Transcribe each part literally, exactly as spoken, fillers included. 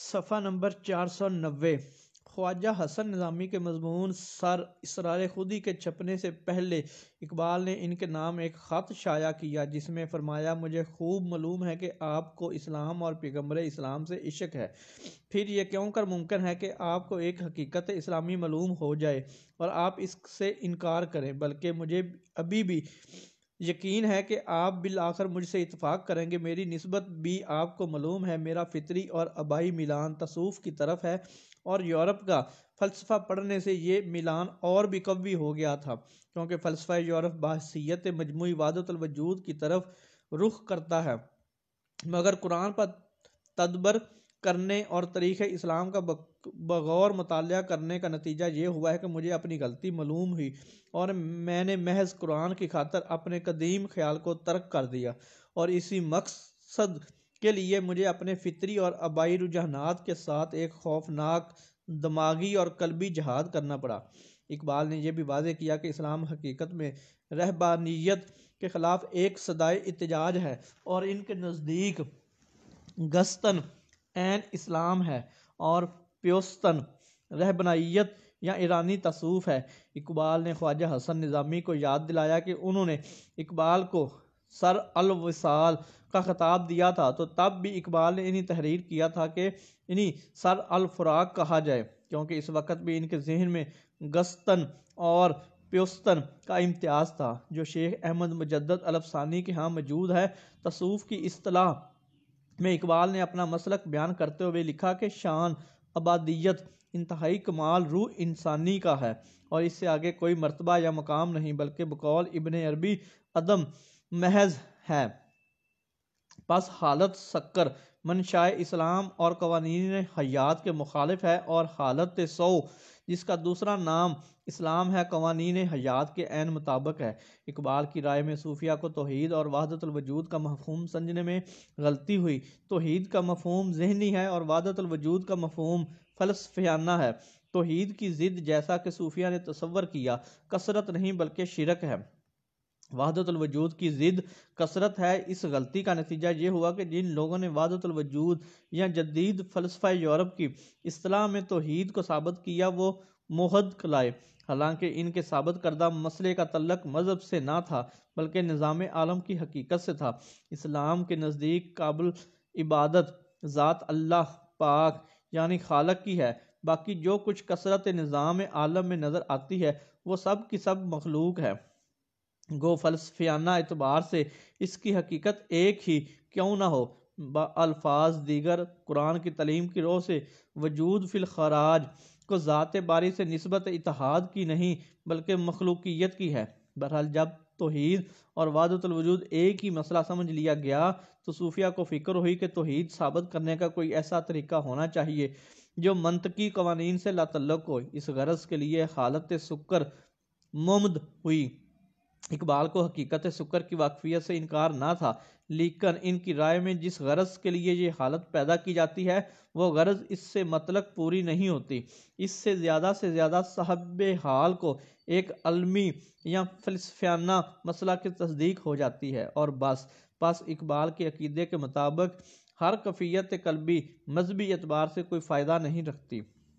صفحہ نمبر چار سو نوے۔ خواجہ حسن نظامی کے مضمون سر اسرار خودی کے چھپنے سے پہلے اقبال نے ان کے نام ایک خط شائع کیا جس میں فرمایا: مجھے خوب معلوم ہے کہ آپ کو اسلام اور پیغمبر اسلام سے عشق ہے، پھر یہ کیوں کر ممکن ہے کہ آپ کو ایک حقیقت اسلامی معلوم ہو جائے اور آپ اس سے انکار کریں، بلکہ مجھے ابھی بھی یقین ہے کہ آپ بالآخر مجھ سے اتفاق کریں گے۔ میری نسبت بھی آپ کو معلوم ہے، میرا فطری اور آبائی میلان تصوف کی طرف ہے، اور یورپ کا فلسفہ پڑھنے سے یہ میلان اور بھی قوی ہو گیا تھا، کیونکہ فلسفہ یورپ بحیثیت مجموعی وحدت الوجود کی طرف رخ کرتا ہے، مگر قرآن پر تدبر کرنے اور تاریخ اسلام کا بغور مطالعہ کرنے کا نتیجہ یہ ہوا ہے کہ مجھے اپنی غلطی معلوم ہوئی اور میں نے محض قرآن کی خاطر اپنے قدیم خیال کو ترک کر دیا، اور اسی مقصد کے لیے مجھے اپنے فطری اور آبائی رجحانات کے ساتھ ایک خوفناک دماغی اور قلبی جہاد کرنا پڑا۔ اقبال نے یہ بھی واضح کیا کہ اسلام حقیقت میں رہبانیت کے خلاف ایک صدائے احتجاج ہے، اور ان کے نزدیک گستن عین اسلام ہے اور پیوستن رہبانیت یا ایرانی تصوف ہے۔ اقبال نے خواجہ حسن نظامی کو یاد دلایا کہ انہوں نے اقبال کو سر الوصال کا خطاب دیا تھا، تو تب بھی اقبال نے انہیں تحریر کیا تھا کہ انہیں سر الفراق کہا جائے، کیونکہ اس وقت بھی ان کے ذہن میں گستن اور پیوستن کا امتیاز تھا، جو شیخ احمد مجدد الافسانی کے ہاں موجود ہے۔ تصوف کی اصطلاح میں اقبال نے اپنا مسلک بیان کرتے ہوئے لکھا کہ شان عبادیت انتہائی کمال روح انسانی کا ہے، اور اس سے آگے کوئی مرتبہ یا مقام نہیں، بلکہ بقول ابن عربی عدم محض ہے۔ پس حالت سکر منشاء اسلام اور قوانین حیات کے مخالف ہے، اور حالت سو جس کا دوسرا نام اسلام ہے قوانین حیات کے عین مطابق ہے۔ اقبال کی رائے میں صوفیہ کو توحید اور وحدت الوجود کا مفہوم سمجھنے میں غلطی ہوئی۔ توحید کا مفہوم ذہنی ہے اور وحدت الوجود کا مفہوم فلسفیانہ ہے۔ توحید کی ضد، جیسا کہ صوفیہ نے تصور کیا، کثرت نہیں بلکہ شرک ہے۔ وحدت الوجود کی ضد کثرت ہے۔ اس غلطی کا نتیجہ یہ ہوا کہ جن لوگوں نے وحدت الوجود یا جدید فلسفہ یورپ کی اصطلاح میں توحید کو ثابت کیا وہ موحد کہلائے، حالانکہ ان کے ثابت کردہ مسئلے کا تعلق مذہب سے نہ تھا بلکہ نظام عالم کی حقیقت سے تھا۔ اسلام کے نزدیک قابل عبادت ذات اللہ پاک یعنی خالق کی ہے، باقی جو کچھ کثرت نظام عالم میں نظر آتی ہے وہ سب کی سب مخلوق ہے۔ گو فلسفیانہ اعتبار سے اس کی حقیقت ایک ہی کیوں نہ ہو، بالفاظ دیگر قرآن کی تعلیم کی روح سے وجود فی الخراج کو ذات باری سے نسبت اتحاد کی نہیں بلکہ مخلوقیت کی ہے۔ بہرحال جب توحید اور وحدت الوجود ایک ہی مسئلہ سمجھ لیا گیا تو صوفیہ کو فکر ہوئی کہ توحید ثابت کرنے کا کوئی ایسا طریقہ ہونا چاہیے جو منطقی قوانین سے لا تعلق ہو۔ اس غرض کے لیے حالت سکر ممد ہوئی۔ اقبال کو حقیقت سکر کی واقفیت سے انکار نہ تھا، لیکن ان کی رائے میں جس غرض کے لیے یہ حالت پیدا کی جاتی ہے وہ غرض اس سے مطلق پوری نہیں ہوتی۔ اس سے زیادہ سے زیادہ صاحب حال کو ایک علمی یا فلسفیانہ مسئلہ کی تصدیق ہو جاتی ہے، اور بس پس اقبال کے عقیدے کے مطابق ہر کیفیت قلبی مذہبی اعتبار سے کوئی فائدہ نہیں رکھتی۔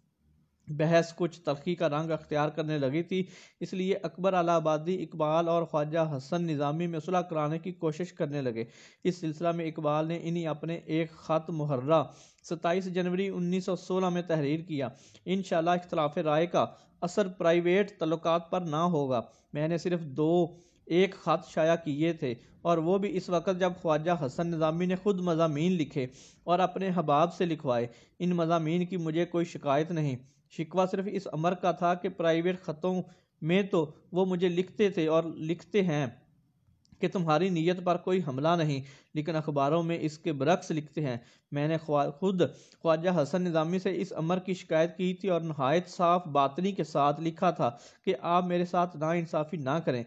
بحث کچھ تلخی کا رنگ اختیار کرنے لگی تھی، اس لیے اکبر الہ آبادی اقبال اور خواجہ حسن نظامی میں صلح کرانے کی کوشش کرنے لگے۔ اس سلسلہ میں اقبال نے انہیں اپنے ایک خط محرہ ستائیس جنوری انیس سو سولہ میں تحریر کیا: انشاءاللہ اختلاف رائے کا اثر پرائیویٹ تعلقات پر نہ ہوگا۔ میں نے صرف دو ایک خط شائع کیے تھے، اور وہ بھی اس وقت جب خواجہ حسن نظامی نے خود مضامین لکھے اور اپنے احباب سے لکھوائے۔ ان مضامین کی مجھے کوئی شکایت نہیں، شکوہ صرف اس امر کا تھا کہ پرائیویٹ خطوں میں تو وہ مجھے لکھتے تھے اور لکھتے ہیں کہ تمہاری نیت پر کوئی حملہ نہیں، لیکن اخباروں میں اس کے برعکس لکھتے ہیں۔ میں نے خود خواجہ حسن نظامی سے اس امر کی شکایت کی تھی اور نہایت صاف باطنی کے ساتھ لکھا تھا کہ آپ میرے ساتھ نا انصافی نہ کریں،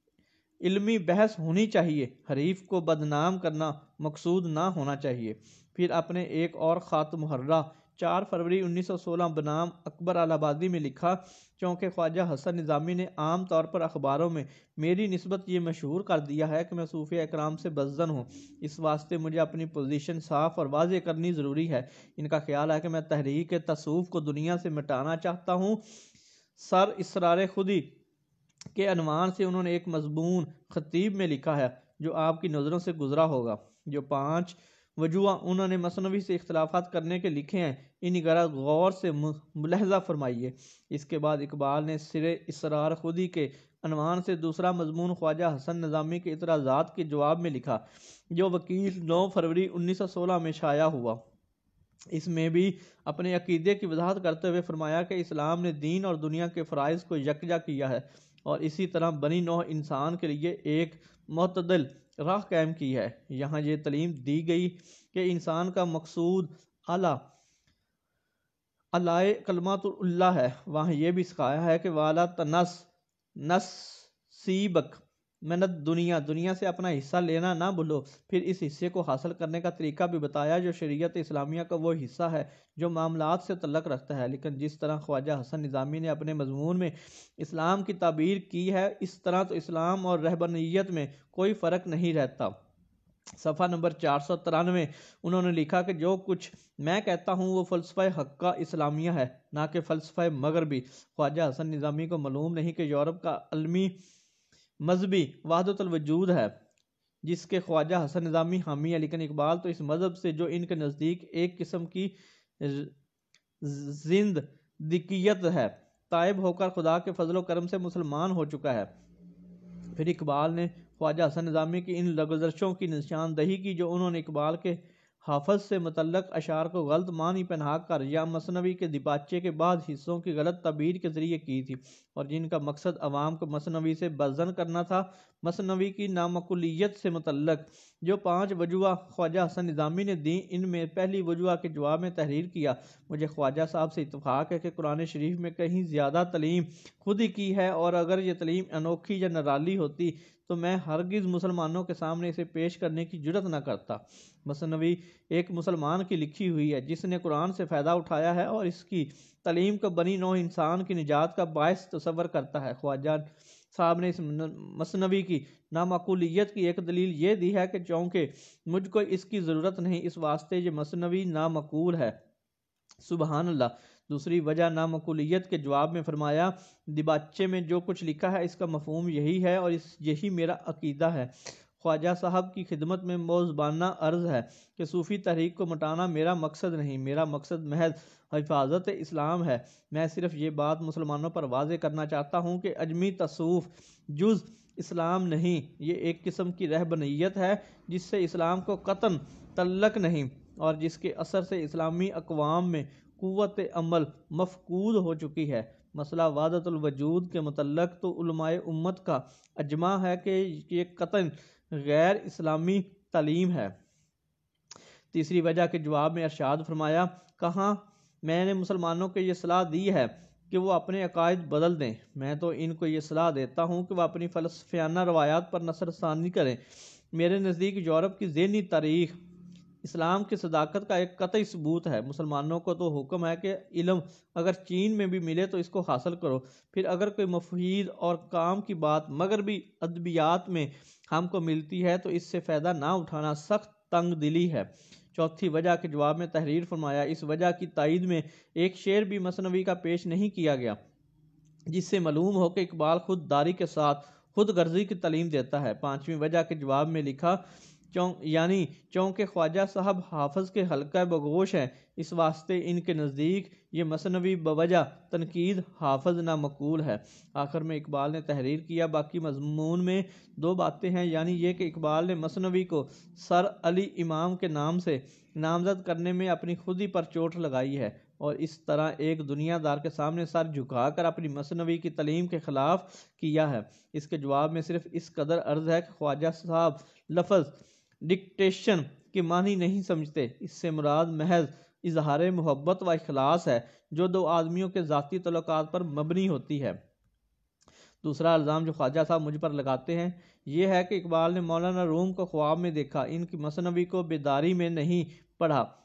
علمی بحث ہونی چاہیے، حریف کو بدنام کرنا مقصود نہ ہونا چاہیے۔ پھر اپنے ایک اور خط محرہ چار فروری انیس سو سولہ بنام اکبر الہ آبادی میں لکھا، چونکہ خواجہ حسن نظامی نے عام طور پر اخباروں میں میری نسبت یہ مشہور کر دیا ہے کہ میں صوفیہ اکرام سے بدظن ہوں، اس واسطے مجھے اپنی پوزیشن صاف اور واضح کرنی ضروری ہے۔ ان کا خیال ہے کہ میں تحریک تصوف کو دنیا سے مٹانا چاہتا ہوں۔ سر اسرار خودی کے عنوان سے انہوں نے ایک مضمون خطیب میں لکھا ہے جو آپ کی نظروں سے گزرا ہوگا۔ جو پانچ وجوہ انہوں نے مثنوی سے اختلافات کرنے کے لکھے ہیں، انہی غرض غور سے ملاحظہ فرمائیے۔ اس کے بعد اقبال نے سر اسرار خودی کے عنوان سے دوسرا مضمون خواجہ حسن نظامی کے اعتراضات کے جواب میں لکھا، جو وکیل نو فروری انیس سو سولہ میں شائع ہوا۔ اس میں بھی اپنے عقیدے کی وضاحت کرتے ہوئے فرمایا کہ اسلام نے دین اور دنیا کے فرائض کو یکجا کیا ہے اور اسی طرح بنی نوع انسان کے لیے ایک معتدل راہ قائم کی ہے۔ یہاں یہ تعلیم دی گئی کہ انسان کا مقصود اعلیٰ اعلی کلمات اللہ ہے۔ وہاں یہ بھی سکھایا ہے کہ والا تنس نصیبک منت دنیا دنیا سے اپنا حصہ لینا نہ بھولو۔ پھر اس حصے کو حاصل کرنے کا طریقہ بھی بتایا جو شریعت اسلامیہ کا وہ حصہ ہے جو معاملات سے تعلق رکھتا ہے۔ لیکن جس طرح خواجہ حسن نظامی نے اپنے مضمون میں اسلام کی تعبیر کی ہے، اس طرح تو اسلام اور رہبانیت میں کوئی فرق نہیں رہتا۔ صفحہ نمبر چار سو ترانوے انہوں نے لکھا کہ جو کچھ میں کہتا ہوں وہ فلسفہ حقہ اسلامیہ ہے، نہ کہ فلسفہ مغربی۔ خواجہ حسن نظامی کو معلوم نہیں کہ یورپ کا عالمی مذہبی وحدت الوجود ہے جس کے خواجہ حسن نظامی حامی ہے، لیکن اقبال تو اس مذہب سے جو ان کے نزدیک ایک قسم کی زندگیت ہے، تائب ہو کر خدا کے فضل و کرم سے مسلمان ہو چکا ہے۔ پھر اقبال نے خواجہ حسن نظامی کی ان گزرشوں کی نشاندہی کی جو انہوں نے اقبال کے حافظ سے متعلق اشعار کو غلط معنی پہنا کر یا مثنوی کے دیباچے کے بعد حصوں کی غلط تعبیر کے ذریعے کی تھی، اور جن کا مقصد عوام کو مثنوی سے بدظن کرنا تھا۔ مثنوی کی نامعقولیت سے متعلق جو پانچ وجوہ خواجہ حسن نظامی نے دیں، ان میں پہلی وجوہ کے جواب میں تحریر کیا۔ مجھے خواجہ صاحب سے اتفاق ہے کہ قرآن شریف میں کہیں زیادہ تعلیم خود ہی کی ہے، اور اگر یہ تعلیم انوکھی یا نرالی ہوتی تو میں ہرگز مسلمانوں کے سامنے اسے پیش کرنے کی جرات نہ کرتا۔ مثنوی ایک مسلمان کی لکھی ہوئی ہے جس نے قرآن سے فائدہ اٹھایا ہے اور اس کی تعلیم کو بنی نوع انسان کی نجات کا باعث تصور کرتا ہے۔ خواجہ صاحب نے اس مثنوی کی نامعقولیت کی ایک دلیل یہ دی ہے کہ چونکہ مجھ کو اس کی ضرورت نہیں، اس واسطے یہ مثنوی نامعقول ہے۔ سبحان اللہ۔ دوسری وجہ نامعقولیت کے جواب میں فرمایا، دیباچے میں جو کچھ لکھا ہے اس کا مفہوم یہی ہے اور اس یہی میرا عقیدہ ہے۔ خواجہ صاحب کی خدمت میں موزبانہ عرض ہے کہ صوفی تحریک کو مٹانا میرا مقصد نہیں، میرا مقصد محض حفاظت اسلام ہے۔ میں صرف یہ بات مسلمانوں پر واضح کرنا چاہتا ہوں کہ اجمی تصوف جز اسلام نہیں، یہ ایک قسم کی رہبانیت ہے جس سے اسلام کو قطعاً تعلق نہیں اور جس کے اثر سے اسلامی اقوام میں قوت عمل مفقود ہو چکی ہے۔ مسئلہ وحدت الوجود کے متعلق تو علماء امت کا اجماع ہے کہ یہ قطعاً غیر اسلامی تعلیم ہے۔ تیسری وجہ کے جواب میں ارشاد فرمایا، کہاں میں نے مسلمانوں کو یہ صلاح دی ہے کہ وہ اپنے عقائد بدل دیں، میں تو ان کو یہ صلاح دیتا ہوں کہ وہ اپنی فلسفیانہ روایات پر نظر ثانی کریں۔ میرے نزدیک یورپ کی ذہنی تاریخ اسلام کی صداقت کا ایک قطعی ثبوت ہے۔ مسلمانوں کو تو حکم ہے کہ علم اگر چین میں بھی ملے تو اس کو حاصل کرو، پھر اگر کوئی مفید اور کام کی بات مغربی ادبیات میں ہم کو ملتی ہے تو اس سے فائدہ نہ اٹھانا سخت تنگ دلی ہے۔ چوتھی وجہ کے جواب میں تحریر فرمایا، اس وجہ کی تائید میں ایک شعر بھی مثنوی کا پیش نہیں کیا گیا جس سے معلوم ہو کہ اقبال خود داری کے ساتھ خود غرضی کی تعلیم دیتا ہے۔ پانچویں وجہ کے جواب میں لکھا، یعنی چونکہ خواجہ صاحب حافظ کے حلقہ بگوش ہیں، اس واسطے ان کے نزدیک یہ مثنوی بوجہ تنقید حافظ نامعقول ہے۔ آخر میں اقبال نے تحریر کیا، باقی مضمون میں دو باتیں ہیں، یعنی یہ کہ اقبال نے مثنوی کو سر علی امام کے نام سے نامزد کرنے میں اپنی خودی پر چوٹ لگائی ہے اور اس طرح ایک دنیا دار کے سامنے سر جھکا کر اپنی مثنوی کی تعلیم کے خلاف کیا ہے۔ اس کے جواب میں صرف اس قدر عرض ہے کہ خواجہ صاحب لفظ ڈکٹیشن کے معنی نہیں سمجھتے، اس سے مراد محض اظہار محبت و اخلاص ہے جو دو آدمیوں کے ذاتی تعلقات پر مبنی ہوتی ہے۔ دوسرا الزام جو خواجہ صاحب مجھ پر لگاتے ہیں یہ ہے کہ اقبال نے مولانا روم کو خواب میں دیکھا، ان کی مثنوی کو بیداری میں نہیں پڑھا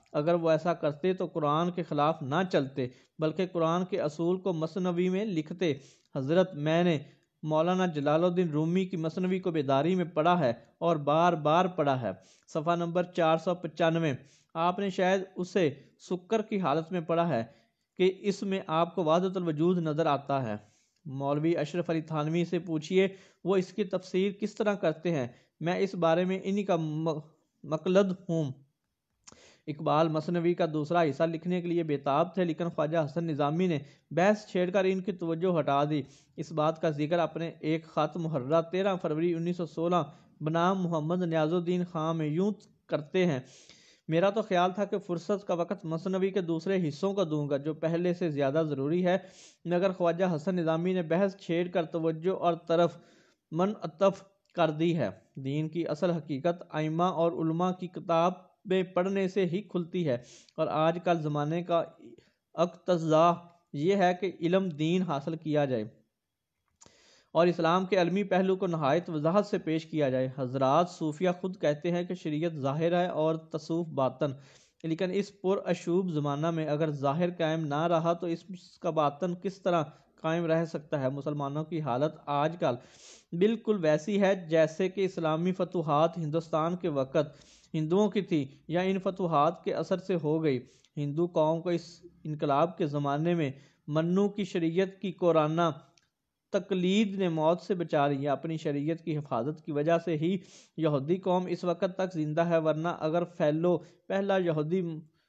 اگر وہ ایسا کرتے تو قرآن کے خلاف نہ چلتے بلکہ قرآن کے اصول کو مثنوی میں لکھتے۔ حضرت میں نے مولانا جلال الدین رومی کی مثنوی کو بیداری میں پڑھا ہے اور بار بار پڑھا ہے۔ صفحہ نمبر چار سو پچانوے۔ آپ نے شاید اسے سکر کی حالت میں پڑھا ہے کہ اس میں آپ کو وحدت الوجود نظر آتا ہے۔ مولوی اشرف علی تھانوی سے پوچھئے وہ اس کی تفسیر کس طرح کرتے ہیں، میں اس بارے میں انہی کا مقلد ہوں۔ اقبال مثنوی کا دوسرا حصہ لکھنے کے لیے بےتاب تھے، لیکن خواجہ حسن نظامی نے بحث چھیڑ کر ان کی توجہ ہٹا دی۔ اس بات کا ذکر اپنے ایک خط محررہ تیرہ فروری انیس سو سولہ بنام محمد نیاز الدین خان میں یوں کرتے ہیں: میرا تو خیال تھا کہ فرصت کا وقت مثنوی کے دوسرے حصوں کو دوں گا جو پہلے سے زیادہ ضروری ہے، مگر خواجہ حسن نظامی نے بحث چھیڑ کر توجہ اور طرف منعطف کر دی ہے۔ دین کی اصل حقیقت ائمہ اور علماء کی کتابیں پڑھنے سے ہی کھلتی ہے، اور آج کل زمانے کا اقتضاء یہ ہے کہ علم دین حاصل کیا جائے اور اسلام کے علمی پہلو کو نہایت وضاحت سے پیش کیا جائے۔ حضرات صوفیہ خود کہتے ہیں کہ شریعت ظاہر ہے اور تصوف باطن، لیکن اس پر اشوب زمانہ میں اگر ظاہر قائم نہ رہا تو اس کا باطن کس طرح قائم رہ سکتا ہے؟ مسلمانوں کی حالت آج کل بالکل ویسی ہے جیسے کہ اسلامی فتوحات ہندوستان کے وقت ہندوؤں کی تھی یا ان فتوحات کے اثر سے ہو گئی۔ ہندو قوم کو اس انقلاب کے زمانے میں منو کی شریعت کی قرآنہ تقلید نے موت سے بچا لیا۔ اپنی شریعت کی حفاظت کی وجہ سے ہی یہودی قوم اس وقت تک زندہ ہے، ورنہ اگر فیلو پہلا یہودی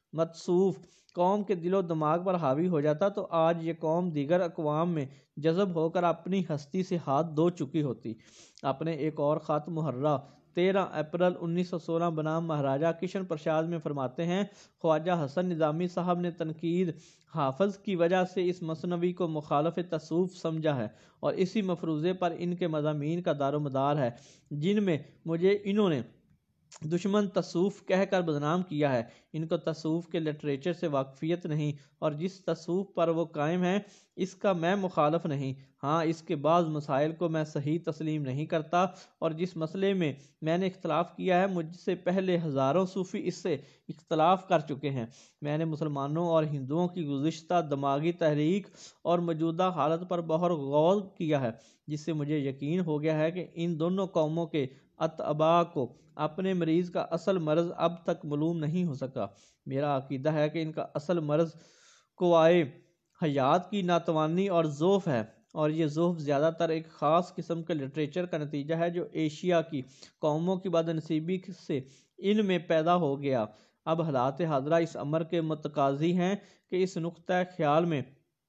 متصوف قوم کے دل و دماغ پر حاوی ہو جاتا تو آج یہ قوم دیگر اقوام میں جذب ہو کر اپنی ہستی سے ہاتھ دھو چکی ہوتی۔ اپنے ایک اور خط محررہ تیرہ اپریل انیس سو سولہ بنام مہاراجہ کشن پرساد میں فرماتے ہیں: خواجہ حسن نظامی صاحب نے تنقید حافظ کی وجہ سے اس مثنوی کو مخالف تصوف سمجھا ہے اور اسی مفروضے پر ان کے مضامین کا دار و مدار ہے، جن میں مجھے انہوں نے دشمن تصوف کہہ کر بدنام کیا ہے۔ ان کو تصوف کے لٹریچر سے واقفیت نہیں، اور جس تصوف پر وہ قائم ہیں اس کا میں مخالف نہیں، ہاں اس کے بعض مسائل کو میں صحیح تسلیم نہیں کرتا، اور جس مسئلے میں میں نے اختلاف کیا ہے مجھ سے پہلے ہزاروں صوفی اس سے اختلاف کر چکے ہیں۔ میں نے مسلمانوں اور ہندوؤں کی گزشتہ دماغی تحریک اور موجودہ حالت پر بہت غور کیا ہے، جس سے مجھے یقین ہو گیا ہے کہ ان دونوں قوموں کے اتباع کو اپنے مریض کا اصل مرض اب تک معلوم نہیں ہو سکا۔ میرا عقیدہ ہے کہ ان کا اصل مرض قوائے حیات کی ناتوانی اور ضعف ہے، اور یہ ضعف زیادہ تر ایک خاص قسم کے لٹریچر کا نتیجہ ہے جو ایشیا کی قوموں کی بدنصیبی سے ان میں پیدا ہو گیا۔ اب حالات حاضرہ اس امر کے متقاضی ہیں کہ اس نقطہ خیال میں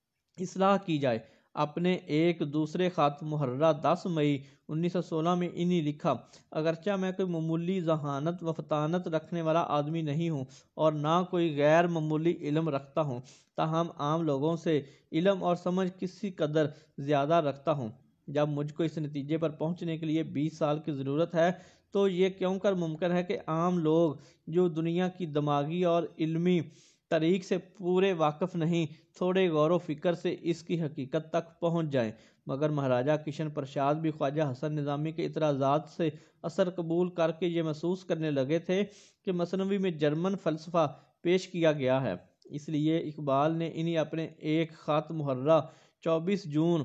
اصلاح کی جائے۔ اپنے ایک دوسرے خط محررہ دس مئی انیس سو سولہ میں انہی لکھا: اگرچہ میں کوئی معمولی ذہانت و فطانت رکھنے والا آدمی نہیں ہوں اور نہ کوئی غیر معمولی علم رکھتا ہوں، تاہم عام لوگوں سے علم اور سمجھ کسی قدر زیادہ رکھتا ہوں۔ جب مجھ کو اس نتیجے پر پہنچنے کے لیے بیس سال کی ضرورت ہے تو یہ کیوں کر ممکن ہے کہ عام لوگ جو دنیا کی دماغی اور علمی طریق سے پورے واقف نہیں، تھوڑے غور و فکر سے اس کی حقیقت تک پہنچ جائیں۔ مگر مہاراجہ کشن پرساد بھی خواجہ حسن نظامی کے اعتراضات سے اثر قبول کر کے یہ محسوس کرنے لگے تھے کہ مثنوی میں جرمن فلسفہ پیش کیا گیا ہے۔ اس لیے اقبال نے انہی اپنے ایک خط محررہ چوبیس جون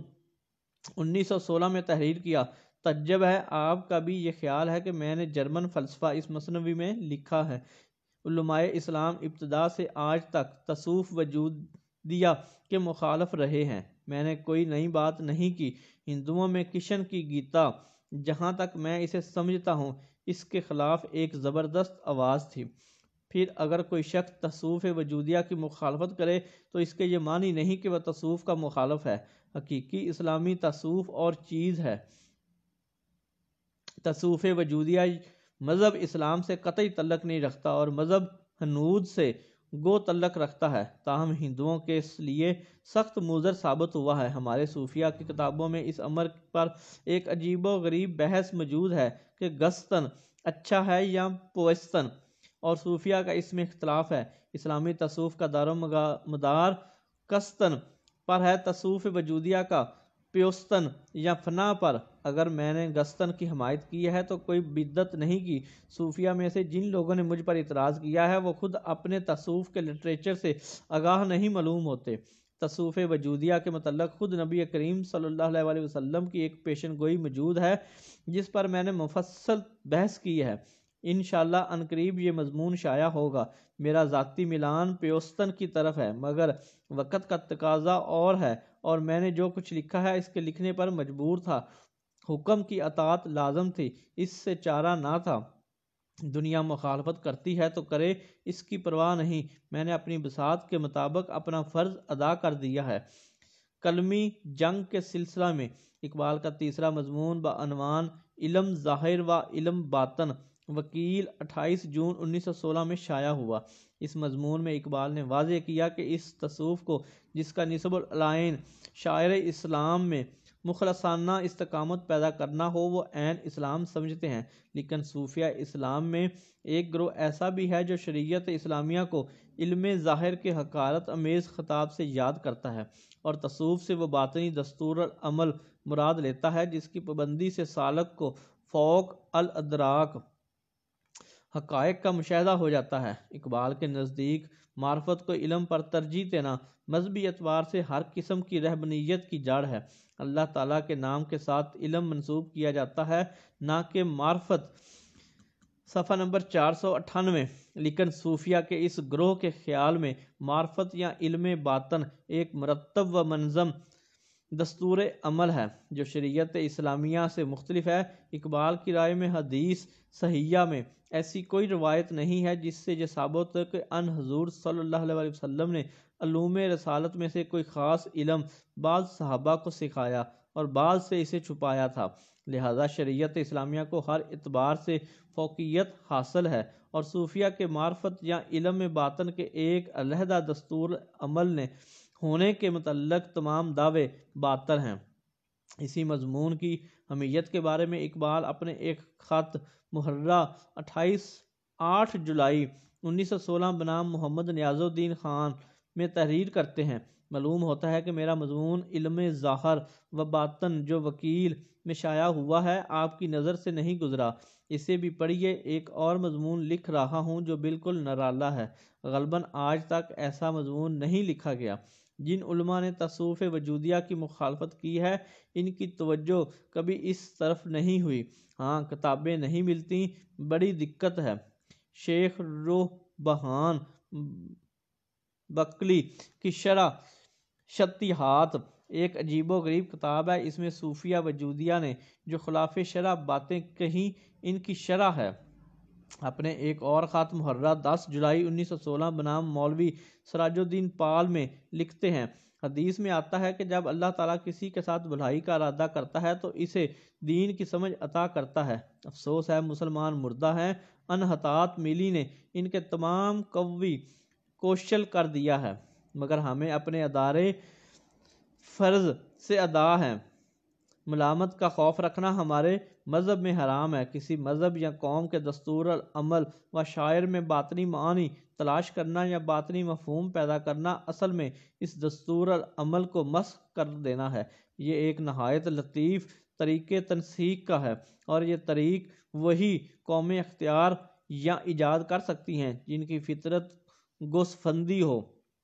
انیس سو سولہ میں تحریر کیا: تعجب ہے آپ کا بھی یہ خیال ہے کہ میں نے جرمن فلسفہ اس مثنوی میں لکھا ہے۔ علماء اسلام ابتدا سے آج تک تصوف وجودیہ کے مخالف رہے ہیں، میں نے کوئی نئی بات نہیں کی۔ ہندوؤں میں کشن کی گیتا جہاں تک میں اسے سمجھتا ہوں اس کے خلاف ایک زبردست آواز تھی۔ پھر اگر کوئی شخص تصوف وجودیہ کی مخالفت کرے تو اس کے یہ معنی نہیں کہ وہ تصوف کا مخالف ہے۔ حقیقی اسلامی تصوف اور چیز ہے۔ تصوف وجودیہ مذہب اسلام سے قطعی تعلق نہیں رکھتا اور مذہب ہنود سے گو تعلق رکھتا ہے، تاہم ہندوؤں کے لیے سخت مضر ثابت ہوا ہے۔ ہمارے صوفیہ کی کتابوں میں اس امر پر ایک عجیب و غریب بحث موجود ہے کہ گستن اچھا ہے یا پوستن، اور صوفیہ کا اس میں اختلاف ہے۔ اسلامی تصوف کا دار و مدار کستن پر ہے، تصوف وجودیہ کا پیوستن یا فنا پر اگر میں نے گستن کی حمایت کی ہے تو کوئی بدعت نہیں کی۔ صوفیہ میں سے جن لوگوں نے مجھ پر اعتراض کیا ہے وہ خود اپنے تصوف کے لٹریچر سے آگاہ نہیں معلوم ہوتے۔ تصوف وجودیہ کے متعلق خود نبی کریم صلی اللہ علیہ وسلم کی ایک پیشن گوئی موجود ہے جس پر میں نے مفصل بحث کی ہے۔ انشاءاللہ عنقریب یہ مضمون شائع ہوگا۔ میرا ذاتی میلان پیوستن کی طرف ہے، مگر وقت کا تقاضا اور ہے اور میں نے جو کچھ لکھا ہے اس کے لکھنے پر مجبور تھا۔ حکم کی اطاعت لازم تھی، اس سے چارہ نہ تھا۔ دنیا مخالفت کرتی ہے تو کرے، اس کی پرواہ نہیں۔ میں نے اپنی بساط کے مطابق اپنا فرض ادا کر دیا ہے۔ کلمی جنگ کے سلسلہ میں اقبال کا تیسرا مضمون بعنوان علم ظاہر و علم باطن وکیل اٹھائیس جون انیس سو سولہ میں شائع ہوا۔ اس مضمون میں اقبال نے واضح کیا کہ اس تصوف کو جس کا نصب العین شاعر اسلام میں مخلصانہ استقامت پیدا کرنا ہو وہ عین اسلام سمجھتے ہیں، لیکن صوفیہ اسلام میں ایک گروہ ایسا بھی ہے جو شریعت اسلامیہ کو علم ظاہر کے حقارت امیز خطاب سے یاد کرتا ہے اور تصوف سے وہ باطنی دستور العمل مراد لیتا ہے جس کی پابندی سے سالک کو فوق الادراک حقائق کا مشاہدہ ہو جاتا ہے۔ اقبال کے نزدیک معرفت کو علم پر ترجیح دینا مذہبی اعتبار سے ہر قسم کی رہبانیت کی جڑ ہے۔ اللہ تعالیٰ کے نام کے ساتھ علم منسوب کیا جاتا ہے، نہ کہ معرفت۔ صفحہ نمبر چار سو اٹھانوے۔ لیکن صوفیہ کے اس گروہ کے خیال میں معرفت یا علم باطن ایک مرتب و منظم دستور عمل ہے جو شریعت اسلامیہ سے مختلف ہے۔ اقبال کی رائے میں حدیث صحیحہ میں ایسی کوئی روایت نہیں ہے جس سے یہ ثابت ہو کہ ان حضور صلی اللہ علیہ وسلم نے علوم رسالت میں سے کوئی خاص علم بعض صحابہ کو سکھایا اور بعض سے اسے چھپایا تھا۔ لہذا شریعت اسلامیہ کو ہر اعتبار سے فوقیت حاصل ہے اور صوفیہ کے معرفت یا علم باطن کے ایک علیحدہ دستور عمل نے ہونے کے متعلق تمام دعوے باطل ہیں۔ اسی مضمون کی اہمیت کے بارے میں اقبال اپنے ایک خط محرہ اٹھائیس آٹھ جولائی انیس سو سولہ بنام محمد نیاز الدین خان میں تحریر کرتے ہیں۔ معلوم ہوتا ہے کہ میرا مضمون علم ظاہر و باطن جو وکیل میں شائع ہوا ہے آپ کی نظر سے نہیں گزرا، اسے بھی پڑھیے۔ ایک اور مضمون لکھ رہا ہوں جو بالکل نرالا ہے، غالباً آج تک ایسا مضمون نہیں لکھا گیا۔ جن علماء نے تصوف وجودیہ کی مخالفت کی ہے ان کی توجہ کبھی اس طرف نہیں ہوئی۔ ہاں، کتابیں نہیں ملتی، بڑی دقت ہے۔ شیخ روح بہان بکلی کی شرح شطیحات ایک عجیب و غریب کتاب ہے۔ اس میں صوفیہ وجودیہ نے جو خلاف شرح باتیں کہیں ان کی شرح ہے۔ اپنے ایک اور خط محرہ دس جولائی انیس سو سولہ بنام مولوی سراج الدین پال میں لکھتے ہیں، حدیث میں آتا ہے کہ جب اللہ تعالیٰ کسی کے ساتھ بھلائی کا ارادہ کرتا ہے تو اسے دین کی سمجھ عطا کرتا ہے۔ افسوس ہے مسلمان مردہ ہیں، انحطاط میلی نے ان کے تمام قوی کوشل کر دیا ہے، مگر ہمیں اپنے ادارے فرض سے ادا ہیں۔ ملامت کا خوف رکھنا ہمارے مذہب میں حرام ہے۔ کسی مذہب یا قوم کے دستور العمل و شاعر میں باطنی معانی تلاش کرنا یا باطنی مفہوم پیدا کرنا اصل میں اس دستور العمل کو مسخ کر دینا ہے۔ یہ ایک نہایت لطیف طریق تنسیق کا ہے اور یہ طریق وہی قومیں اختیار یا ایجاد کر سکتی ہیں جن کی فطرت گوسفندی ہو۔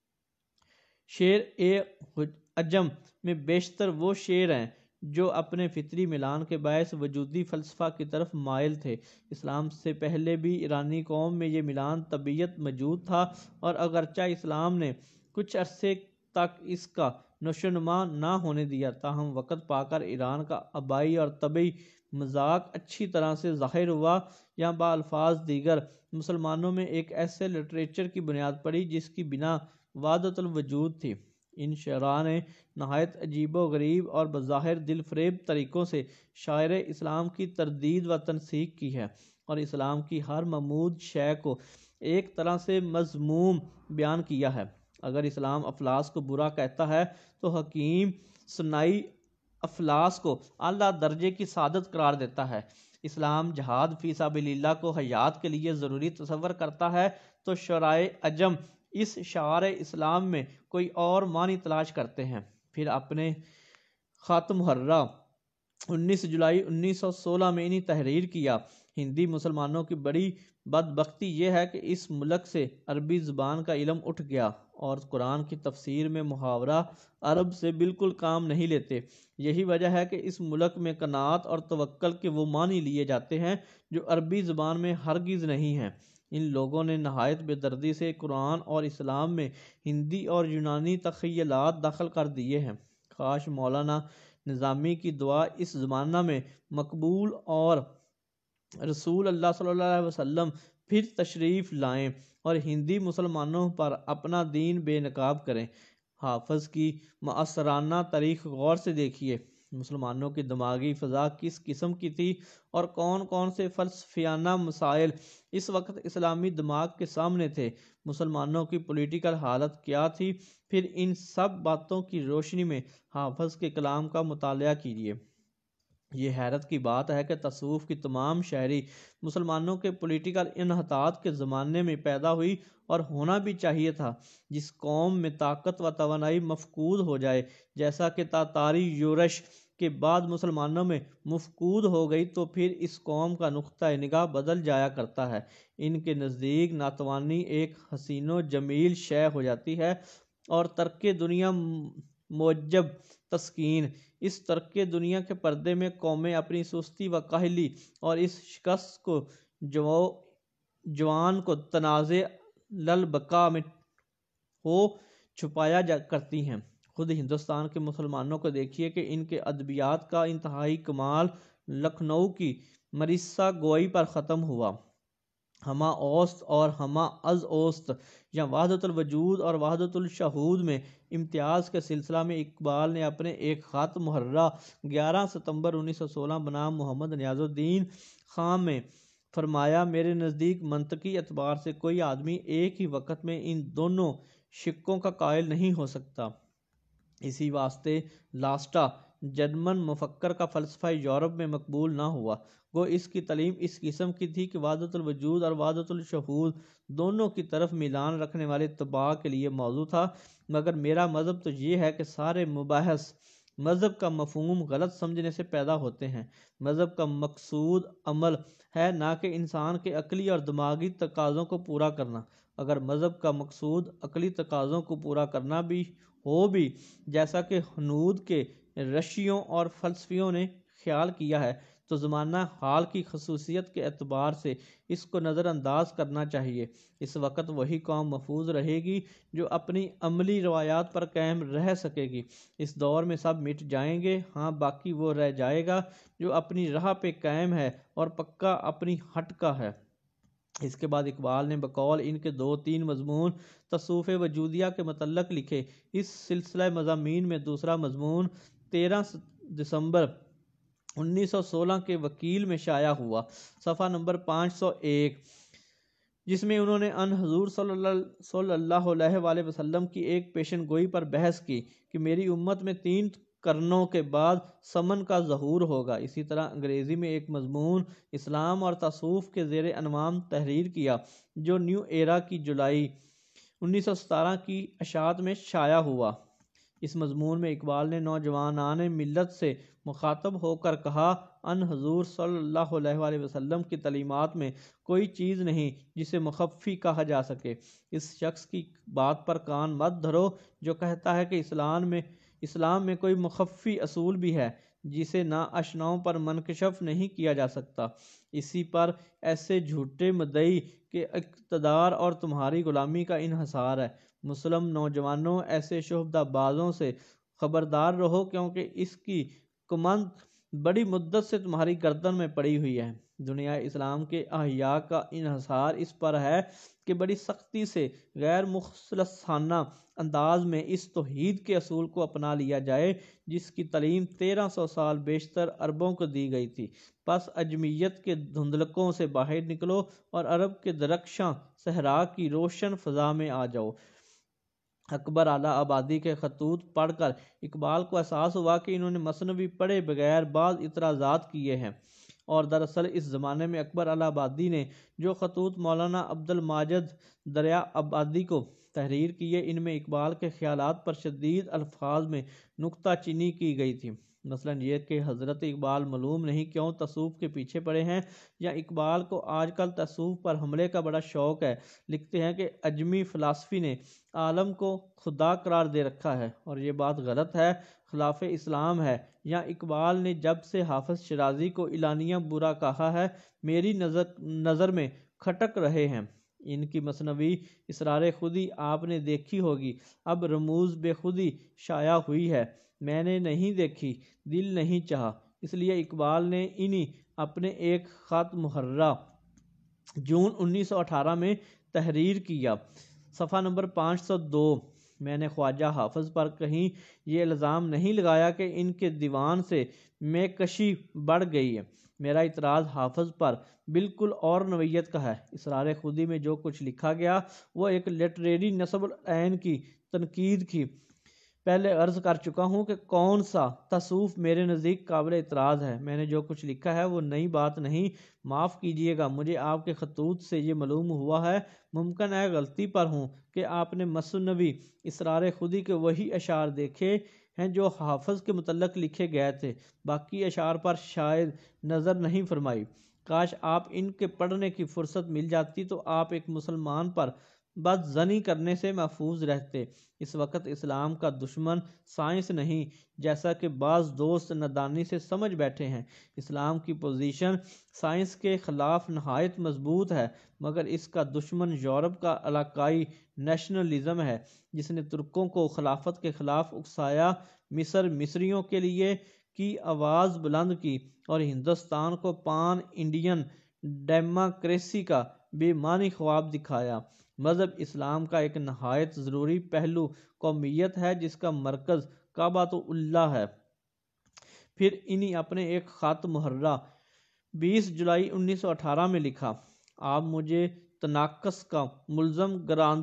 شعر عجم میں بیشتر وہ شعر ہیں جو اپنے فطری ملان کے باعث وجودی فلسفہ کی طرف مائل تھے۔ اسلام سے پہلے بھی ایرانی قوم میں یہ ملان طبیعت موجود تھا اور اگرچہ اسلام نے کچھ عرصے تک اس کا نشوونما نہ ہونے دیا، تاہم وقت پا کر ایران کا آبائی اور طبعی مذاق اچھی طرح سے ظاہر ہوا۔ یہاں بالفاظ دیگر مسلمانوں میں ایک ایسے لٹریچر کی بنیاد پڑی جس کی بنا وحدت الوجود تھی۔ ان شعراء نے نہایت عجیب و غریب اور بظاہر دل فریب طریقوں سے شاعر اسلام کی تردید و تنسیق کی ہے اور اسلام کی ہر ممود شے کو ایک طرح سے مذموم بیان کیا ہے۔ اگر اسلام افلاس کو برا کہتا ہے تو حکیم صناعی افلاس کو اعلیٰ درجے کی سعادت قرار دیتا ہے۔ اسلام جہاد فی سبیل اللہ کو حیات کے لیے ضروری تصور کرتا ہے تو شعرائے عجم اس شعار اسلام میں کوئی اور معنی تلاش کرتے ہیں، پھر اپنے خط محرہ انیس جولائی انیس سو سولہ میں انہیں تحریر کیا۔ ہندی مسلمانوں کی بڑی بدبختی یہ ہے کہ اس ملک سے عربی زبان کا علم اٹھ گیا اور قرآن کی تفسیر میں محاورہ عرب سے بالکل کام نہیں لیتے۔ یہی وجہ ہے کہ اس ملک میں قناعت اور توکل کے وہ معنی لیے جاتے ہیں جو عربی زبان میں ہرگز نہیں ہیں۔ ان لوگوں نے نہایت بے دردی سے قرآن اور اسلام میں ہندی اور یونانی تخیلات داخل کر دیے ہیں۔ کاش مولانا نظامی کی دعا اس زمانہ میں مقبول اور رسول اللہ صلی اللہ علیہ وسلم پھر تشریف لائیں اور ہندی مسلمانوں پر اپنا دین بے نقاب کریں۔ حافظ کی معاصرانہ تاریخ غور سے دیکھیے۔ مسلمانوں کی دماغی فضا کس قسم کی تھی اور کون کون سے فلسفیانہ مسائل اس وقت اسلامی دماغ کے سامنے تھے، مسلمانوں کی پولیٹیکل حالت کیا تھی، پھر ان سب باتوں کی روشنی میں حافظ کے کلام کا مطالعہ کیجیے۔ یہ حیرت کی بات ہے کہ تصوف کی تمام شاعری مسلمانوں کے پولیٹیکل انحطاط کے زمانے میں پیدا ہوئی اور ہونا بھی چاہیے تھا۔ جس قوم میں طاقت و توانائی مفقود ہو جائے، جیسا کہ تاتاری یورش کے بعد مسلمانوں میں مفقود ہو گئی، تو پھر اس قوم کا نقطہ نگاہ بدل جایا کرتا ہے۔ ان کے نزدیک ناتوانی ایک حسین و جمیل شے ہو جاتی ہے اور ترک دنیا موجب تسکین۔ اس ترک دنیا کے پردے میں قومیں اپنی سستی و کاہلی اور اس شکست کو جو جوان کو تنازع للبقاء میں ہو چھپایا جا کرتی ہیں۔ خود ہندوستان کے مسلمانوں کو دیکھیے کہ ان کے ادبیات کا انتہائی کمال لکھنؤ کی مریسا گوئی پر ختم ہوا۔ ہمہ اوست اور ہمہ از اوست یا وحدت الوجود اور وحدت الشہود میں امتیاز کے سلسلہ میں اقبال نے اپنے ایک خط محرہ گیارہ ستمبر انیس سو سولہ بنام محمد نیاز الدین خان میں فرمایا، میرے نزدیک منطقی اعتبار سے کوئی آدمی ایک ہی وقت میں ان دونوں شقوں کا قائل نہیں ہو سکتا۔ اسی واسطے لاسٹا جرمن مفکر کا فلسفہ یورپ میں مقبول نہ ہوا۔ گو اس کی تعلیم اس قسم کی تھی کہ وحدت الوجود اور وحدت الشہود دونوں کی طرف میلان رکھنے والے اتباع کے لیے موضوع تھا۔ مگر میرا مذہب تو یہ ہے کہ سارے مباحث مذہب کا مفہوم غلط سمجھنے سے پیدا ہوتے ہیں۔ مذہب کا مقصود عمل ہے، نہ کہ انسان کے عقلی اور دماغی تقاضوں کو پورا کرنا۔ اگر مذہب کا مقصود عقلی تقاضوں کو پورا کرنا بھی ہو بھی جیسا کہ ہنود کے رشیوں اور فلسفیوں نے خیال کیا ہے، تو زمانہ حال کی خصوصیت کے اعتبار سے اس کو نظر انداز کرنا چاہیے۔ اس وقت وہی قوم محفوظ رہے گی جو اپنی عملی روایات پر قائم رہ سکے گی۔ اس دور میں سب مٹ جائیں گے، ہاں باقی وہ رہ جائے گا جو اپنی راہ پہ قائم ہے اور پکا اپنی ہٹ کا ہے۔ اس کے بعد اقبال نے بقول ان کے دو تین مضمون تصوف وجودیہ کے متعلق لکھے۔ اس سلسلہ مضامین میں دوسرا مضمون تیرہ دسمبر انیس سو سولہ کے وکیل میں شائع ہوا، صفحہ نمبر پانچ سو ایک، جس میں انہوں نے ان حضور صلی اللہ صلی اللہ علیہ وآلہ وسلم کی ایک پیشن گوئی پر بحث کی کہ میری امت میں تین قرنوں کے بعد سمن کا ظہور ہوگا۔ اسی طرح انگریزی میں ایک مضمون اسلام اور تصوف کے زیر عنوان تحریر کیا، جو نیو ایرا کی جولائی انیس سو ستارہ کی اشاعت میں شائع ہوا۔ اس مضمون میں اقبال نے نوجوانان ملت سے مخاطب ہو کر کہا، ان حضور صلی اللہ علیہ وآلہ وسلم کی تعلیمات میں کوئی چیز نہیں جسے مخفی کہا جا سکے۔ اس شخص کی بات پر کان مت دھرو جو کہتا ہے کہ اسلام میں اسلام میں کوئی مخفی اصول بھی ہے جسے ناآشناؤں پر منکشف نہیں کیا جا سکتا۔ اسی پر ایسے جھوٹے مدعی کہ اقتدار اور تمہاری غلامی کا انحصار ہے۔ مسلم نوجوانوں، ایسے شعبدہ بازوں سے خبردار رہو، کیونکہ اس کی کمند بڑی مدت سے تمہاری گردن میں پڑی ہوئی ہے۔ دنیا اسلام کے احیاء کا انحصار اس پر ہے کہ بڑی سختی سے غیر مخلصانہ انداز میں اس توحید کے اصول کو اپنا لیا جائے جس کی تعلیم تیرہ سو سال بیشتر عربوں کو دی گئی تھی۔ پس عجمیت کے دھندلکوں سے باہر نکلو اور عرب کے درخشاں صحرا کی روشن فضا میں آ جاؤ۔ اکبر اعلی آبادی کے خطوط پڑھ کر اقبال کو احساس ہوا کہ انہوں نے مثنوی پڑھے بغیر بعض اعتراضات کیے ہیں، اور دراصل اس زمانے میں اکبر اعلی آبادی نے جو خطوط مولانا عبد الماجد دریا آبادی کو تحریر کیے، ان میں اقبال کے خیالات پر شدید الفاظ میں نکتہ چینی کی گئی تھی، مثلا یہ کہ حضرت اقبال معلوم نہیں کیوں تصوف کے پیچھے پڑے ہیں، یا اقبال کو آج کل تصوف پر حملے کا بڑا شوق ہے۔ لکھتے ہیں کہ اجمی فلسفی نے عالم کو خدا قرار دے رکھا ہے اور یہ بات غلط ہے، خلاف اسلام ہے۔ یا اقبال نے جب سے حافظ شیرازی کو اعلانیہ برا کہا ہے، میری نظر نظر میں کھٹک رہے ہیں۔ ان کی مثنوی اسرار خودی آپ نے دیکھی ہوگی، اب رموز بے خودی شائع ہوئی ہے، میں نے نہیں دیکھی، دل نہیں چاہا، اس لیے اقبال نے انہی اپنے ایک خط محرہ جون انیس سو اٹھارہ میں تحریر کیا، صفحہ نمبر پانچ سو دو۔ میں نے خواجہ حافظ پر کہیں یہ الزام نہیں لگایا کہ ان کے دیوان سے میں کشی بڑھ گئی ہے، میرا اعتراض حافظ پر بالکل اور نوعیت کا ہے۔ اسرار خودی میں جو کچھ لکھا گیا وہ ایک لٹریری نصب العین کی تنقید کی۔ پہلے عرض کر چکا ہوں کہ کون سا تصوف میرے نزدیک قابل اعتراض ہے، میں نے جو کچھ لکھا ہے وہ نئی بات نہیں، معاف کیجیے گا، مجھے آپ کے خطوط سے یہ معلوم ہوا ہے، ممکن ہے غلطی پر ہوں کہ آپ نے مثنوی اسرار خودی کے وہی اشعار دیکھے ہیں جو حافظ کے متعلق لکھے گئے تھے، باقی اشعار پر شاید نظر نہیں فرمائی۔ کاش آپ ان کے پڑھنے کی فرصت مل جاتی تو آپ ایک مسلمان پر بد ظنی کرنے سے محفوظ رہتے۔ اس وقت اسلام کا دشمن سائنس نہیں، جیسا کہ بعض دوست نادانی سے سمجھ بیٹھے ہیں۔ اسلام کی پوزیشن سائنس کے خلاف نہایت مضبوط ہے، مگر اس کا دشمن یورپ کا علاقائی نیشنلزم ہے، جس نے ترکوں کو خلافت کے خلاف اکسایا، مصر مصریوں کے لیے کی آواز بلند کی اور ہندوستان کو پان انڈین ڈیموکریسی کا بے معنی خواب دکھایا۔ مذہب اسلام کا ایک نہایت ضروری پہلو قومیت ہے جس کا مرکز کعبۃ اللہ ہے۔ پھر انہی اپنے ایک خط محرہ بیس جولائی انیس سو اٹھارہ میں لکھا، آپ مجھے تناقض کا ملزم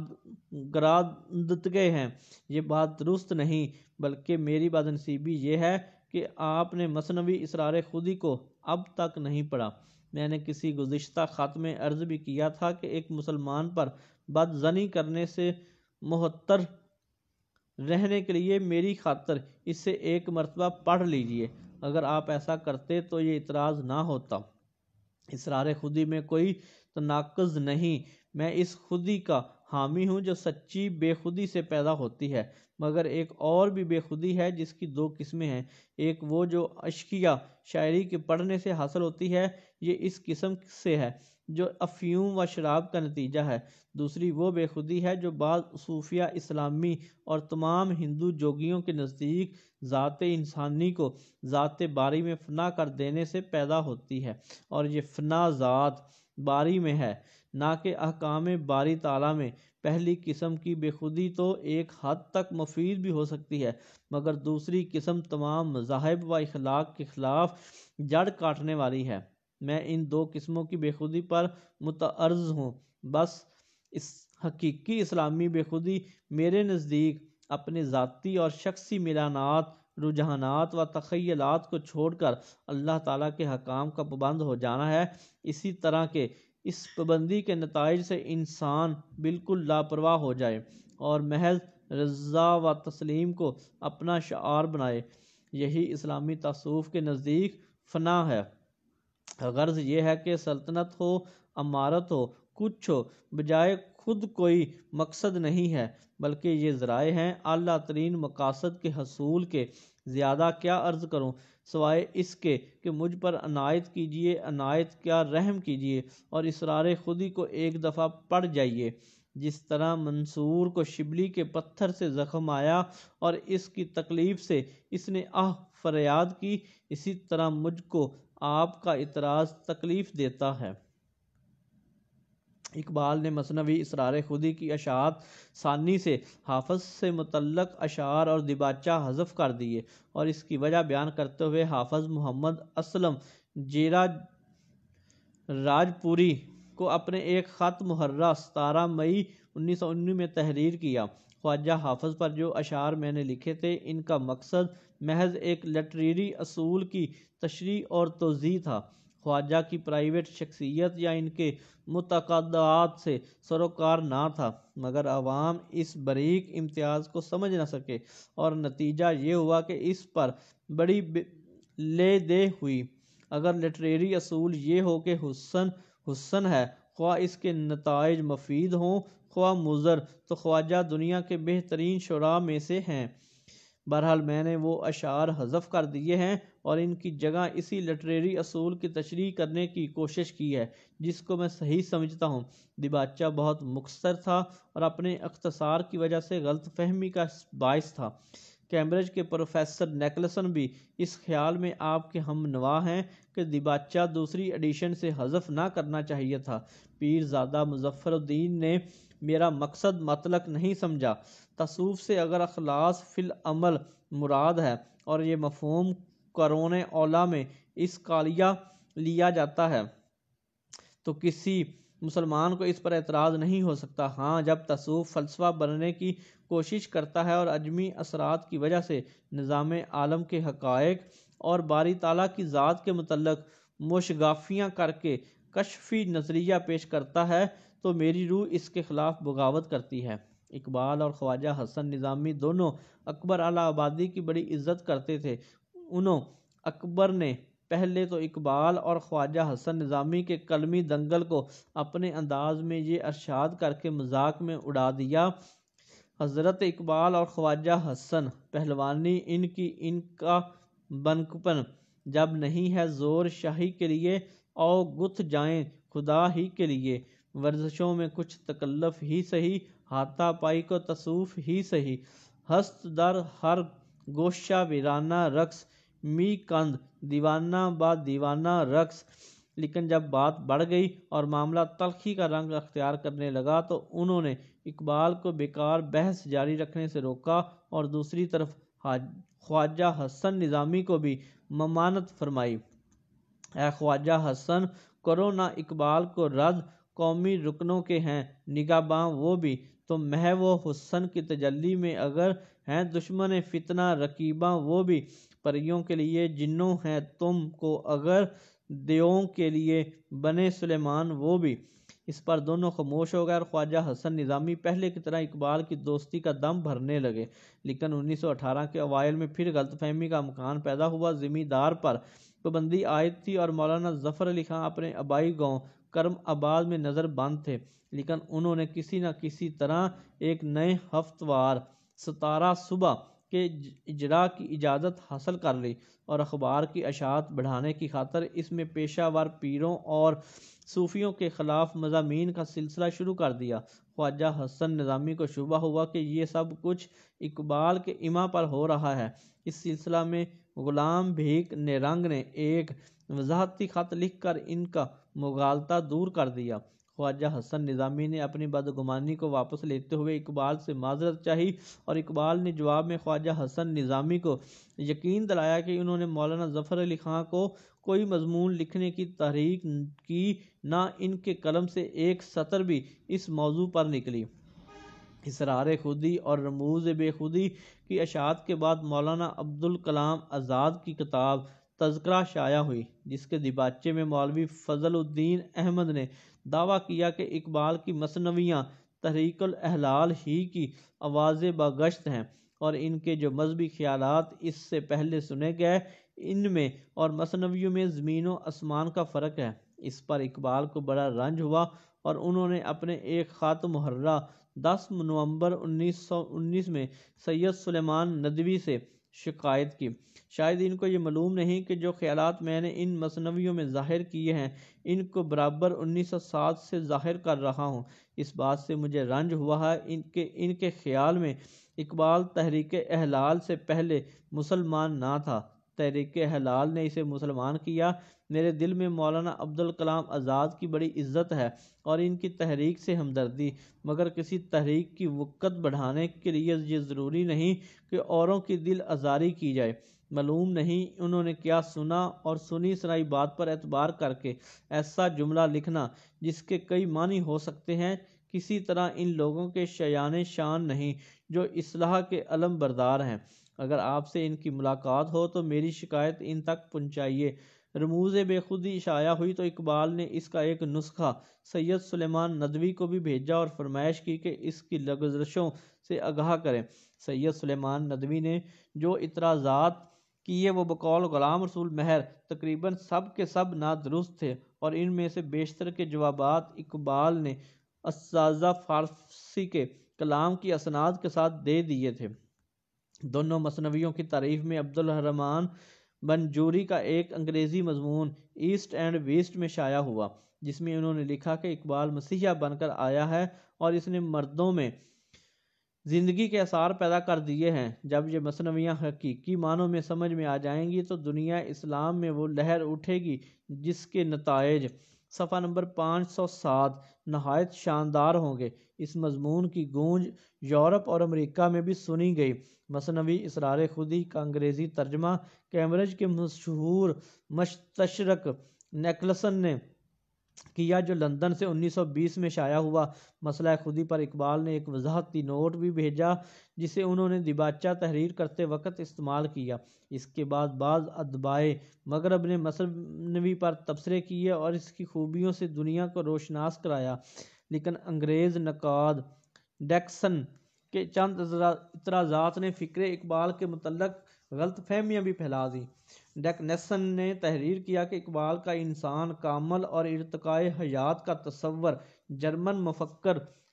گراندتے ہیں، یہ بات درست نہیں، بلکہ میری بدنصیبی یہ ہے کہ آپ نے مثنوی اسرار خودی کو اب تک نہیں پڑھا۔ میں نے کسی گزشتہ خط میں عرض بھی کیا تھا کہ ایک مسلمان پر بد ظنی کرنے سے محتر رہنے کے لیے میری خاطر اسے ایک مرتبہ پڑھ لیجئے، اگر آپ ایسا کرتے تو یہ اعتراض نہ ہوتا۔ اسرار خودی میں کوئی تناقض نہیں، میں اس خودی کا حامی ہوں جو سچی بے خودی سے پیدا ہوتی ہے، مگر ایک اور بھی بے خودی ہے جس کی دو قسمیں ہیں، ایک وہ جو اشعیہ شاعری کے پڑھنے سے حاصل ہوتی ہے، یہ اس قسم سے ہے جو افیون و شراب کا نتیجہ ہے، دوسری وہ بے خودی ہے جو بعض صوفیہ اسلامی اور تمام ہندو جوگیوں کے نزدیک ذات انسانی کو ذات باری میں فنا کر دینے سے پیدا ہوتی ہے، اور یہ فنا ذات باری میں ہے، نہ کہ احکام باری تعالیٰ میں۔ پہلی قسم کی بے خودی تو ایک حد تک مفید بھی ہو سکتی ہے، مگر دوسری قسم تمام مذاہب و اخلاق کے خلاف جڑ کاٹنے والی ہے۔ میں ان دو قسموں کی بے خودی پر متعرض ہوں، بس اس حقیقی اسلامی بے خودی میرے نزدیک اپنے ذاتی اور شخصی میلانات، رجحانات و تخیلات کو چھوڑ کر اللہ تعالیٰ کے حکام کا پابند ہو جانا ہے، اسی طرح کہ اس پابندی کے نتائج سے انسان بالکل لاپرواہ ہو جائے اور محض رضا و تسلیم کو اپنا شعار بنائے، یہی اسلامی تصوف کے نزدیک فنا ہے۔ غرض یہ ہے کہ سلطنت ہو، امارت ہو، کچھ ہو، بجائے خود کوئی مقصد نہیں ہے، بلکہ یہ ذرائع ہیں اعلیٰ ترین مقاصد کے حصول کے۔ زیادہ کیا عرض کروں سوائے اس کے کہ مجھ پر عنایت کیجیے، عنایت کیا رحم کیجیے اور اسرار خودی کو ایک دفعہ پڑھ جائیے۔ جس طرح منصور کو شبلی کے پتھر سے زخم آیا اور اس کی تکلیف سے اس نے آہ فریاد کی، اسی طرح مجھ کو آپ کا اعتراض تکلیف دیتا ہے۔ اقبال نے مثنوی اسرار خودی کی اشاعت ثانی سے حافظ سے متعلق اشعار اور دیباچہ حذف کر دیے، اور اس کی وجہ بیان کرتے ہوئے حافظ محمد اسلم جیرا راجپوری کو اپنے ایک خط محرہ ستارہ مئی انیس سو انیس میں تحریر کیا۔ خواجہ حافظ پر جو اشعار میں نے لکھے تھے، ان کا مقصد محض ایک لٹریری اصول کی تشریح اور توضیح تھا، خواجہ کی پرائیویٹ شخصیت یا ان کے معتقدات سے سروکار نہ تھا، مگر عوام اس باریک امتیاز کو سمجھ نہ سکے اور نتیجہ یہ ہوا کہ اس پر بڑی لے دے ہوئی۔ اگر لٹریری اصول یہ ہو کہ حسن حسن ہے، خواہ اس کے نتائج مفید ہوں خواہ مضر، تو خواجہ دنیا کے بہترین شعراء میں سے ہیں۔ بہرحال میں نے وہ اشعار حذف کر دیے ہیں اور ان کی جگہ اسی لٹریری اصول کی تشریح کرنے کی کوشش کی ہے جس کو میں صحیح سمجھتا ہوں۔ دیباچہ بہت مختصر تھا اور اپنے اختصار کی وجہ سے غلط فہمی کا باعث تھا۔ کیمبرج کے پروفیسر نیکلسن بھی اس خیال میں آپ کے ہم نوا ہیں کہ دیباچہ دوسری ایڈیشن سے حذف نہ کرنا چاہیے تھا۔ پیر زادہ مظفر الدین نے میرا مقصد مطلق نہیں سمجھا۔ تصوف سے اگر اخلاص فی العمل مراد ہے اور یہ مفہوم قرون اولیٰ میں اس کالیہ لیا جاتا ہے تو کسی مسلمان کو اس پر اعتراض نہیں ہو سکتا۔ ہاں، جب تصوف فلسفہ بننے کی کوشش کرتا ہے اور عجمی اثرات کی وجہ سے نظام عالم کے حقائق اور باری تعالیٰ کی ذات کے متعلق موشگافیاں کر کے کشفی نظریہ پیش کرتا ہے تو میری روح اس کے خلاف بغاوت کرتی ہے۔ اقبال اور خواجہ حسن نظامی دونوں اکبر الہ آبادی کی بڑی عزت کرتے تھے۔ انہوں اکبر نے پہلے تو اقبال اور خواجہ حسن نظامی کے کلمی دنگل کو اپنے انداز میں یہ ارشاد کر کے مذاق میں اڑا دیا: حضرت اقبال اور خواجہ حسن، پہلوانی ان کی ان کا بنکپن جب نہیں ہے زور شاہی کے لیے، او گتھ جائیں خدا ہی کے لیے۔ ورزشوں میں کچھ تکلف ہی سہی، ہاتھا پائی کو تصوف ہی سہی۔ ہست در ہر گوشہ ویرانہ رقص، می کند دیوانہ با دیوانہ رقص۔ لیکن جب بات بڑھ گئی اور معاملہ تلخی کا رنگ اختیار کرنے لگا تو انہوں نے اقبال کو بیکار بحث جاری رکھنے سے روکا اور دوسری طرف خواجہ حسن نظامی کو بھی ممانعت فرمائی: اے خواجہ حسن، کرو نہ اقبال کو رد، قومی رکنوں کے ہیں نگہباں وہ بھی، تم محو و حسن کی تجلی میں اگر ہیں دشمن فتنہ رقیباں وہ بھی، پریوں کے لیے جنوں ہیں تم کو اگر، دیووں کے لیے بنے سلیمان وہ بھی۔ اس پر دونوں خاموش ہو گئے اور خواجہ حسن نظامی پہلے کی طرح اقبال کی دوستی کا دم بھرنے لگے۔ لیکن انیس سو اٹھارہ کے اوائل میں پھر غلط فہمی کا امکان پیدا ہوا۔ زمیندار پر پابندی عائد تھی اور مولانا ظفر علی خاں اپنے آبائی گاؤں کرم آباد میں نظر بند تھے، لیکن انہوں نے کسی نہ کسی طرح ایک نئے ہفتوار ستارہ صبح کے اجراء کی اجازت حاصل کر لی اور اخبار کی اشاعت بڑھانے کی خاطر اس میں پیشہ ور پیروں اور صوفیوں کے خلاف مضامین کا سلسلہ شروع کر دیا۔ خواجہ حسن نظامی کو شبہ ہوا کہ یہ سب کچھ اقبال کے ایما پر ہو رہا ہے۔ اس سلسلہ میں غلام بھیک نیرنگ نے ایک وضاحتی خط لکھ کر ان کا مغالطہ دور کر دیا۔ خواجہ حسن نظامی نے اپنی بدگمانی کو واپس لیتے ہوئے اقبال سے معذرت چاہی اور اقبال نے جواب میں خواجہ حسن نظامی کو یقین دلایا کہ انہوں نے مولانا ظفر علی خاں کو کوئی مضمون لکھنے کی تحریک کی، نہ ان کے قلم سے ایک سطر بھی اس موضوع پر نکلی۔ اسرار خودی اور رموز بے خودی کی اشاعت کے بعد مولانا عبدالکلام آزاد کی کتاب تذکرہ شائع ہوئی، جس کے دیباچے میں مولوی فضل الدین احمد نے دعویٰ کیا کہ اقبال کی مثنویاں تحریک الاحلال ہی کی آواز بگشت ہیں اور ان کے جو مذہبی خیالات اس سے پہلے سنے گئے ان میں اور مثنویوں میں زمین و آسمان کا فرق ہے۔ اس پر اقبال کو بڑا رنج ہوا اور انہوں نے اپنے ایک خط محرہ دس نومبر انیس سو انیس میں سید سلیمان ندوی سے شکایت کی: شاید ان کو یہ معلوم نہیں کہ جو خیالات میں نے ان مثنویوں میں ظاہر کیے ہیں ان کو برابر انیس سو سات سے ظاہر کر رہا ہوں۔ اس بات سے مجھے رنج ہوا ہے ان کے ان کے خیال میں اقبال تحریک احلال سے پہلے مسلمان نہ تھا، تحریک احلال نے اسے مسلمان کیا۔ میرے دل میں مولانا عبدالکلام آزاد کی بڑی عزت ہے اور ان کی تحریک سے ہمدردی، مگر کسی تحریک کی وقت بڑھانے کے لیے یہ ضروری نہیں کہ اوروں کی دل آزاری کی جائے۔ معلوم نہیں انہوں نے کیا سنا اور سنی سنائی بات پر اعتبار کر کے ایسا جملہ لکھنا جس کے کئی معنی ہو سکتے ہیں۔ کسی طرح ان لوگوں کے شایان شان نہیں جو اصلاح کے علم بردار ہیں۔ اگر آپ سے ان کی ملاقات ہو تو میری شکایت ان تک پہنچائیے۔ رموز بے خودی شائع ہوئی تو اقبال نے اس کا ایک نسخہ سید سلیمان ندوی کو بھی بھیجا اور فرمائش کی کہ اس کی لغزشوں سے آگاہ کریں۔ سید سلیمان ندوی نے جو اعتراضات کیے وہ بقول غلام رسول مہر تقریباً سب کے سب نادرست تھے، اور ان میں سے بیشتر کے جوابات اقبال نے اساتذہ فارسی کے کلام کی اسناد کے ساتھ دے دیے تھے۔ دونوں مثنویوں کی تعریف میں عبدالرحمن بنجوری کا ایک انگریزی مضمون ایسٹ اینڈ ویسٹ میں شائع ہوا، جس میں انہوں نے لکھا کہ اقبال مسیحا بن کر آیا ہے اور اس نے مردوں میں زندگی کے آثار پیدا کر دیے ہیں۔ جب یہ مثنویاں حقیقی معنوں میں سمجھ میں آ جائیں گی تو دنیا اسلام میں وہ لہر اٹھے گی جس کے نتائج صفحہ نمبر پانچ سو سات نہایت شاندار ہوں گے۔ اس مضمون کی گونج یورپ اور امریکہ میں بھی سنی گئی۔ مثنوی اسرار خودی کا انگریزی ترجمہ کیمبرج کے مشہور مستشرق نیکلسن نے کیا، جو لندن سے انیس سو بیس میں شائع ہوا۔ مسئلہ خودی پر اقبال نے ایک وضاحتی نوٹ بھی بھیجا جسے انہوں نے دیباچہ تحریر کرتے وقت استعمال کیا۔ اس کے بعد بعض ادبائے مغرب نے مثنوی پر تبصرے کیے اور اس کی خوبیوں سے دنیا کو روشناس کرایا، لیکن انگریز نقاد ڈیکسن کے چند اعتراضات نے فکر اقبال کے متعلق غلط فہمیاں بھی پھیلا دیں۔ ڈیکنیسن نے تحریر کیا کہ اقبال کا انسان کامل اور ارتقاء حیات کا تصور جرمن مفکر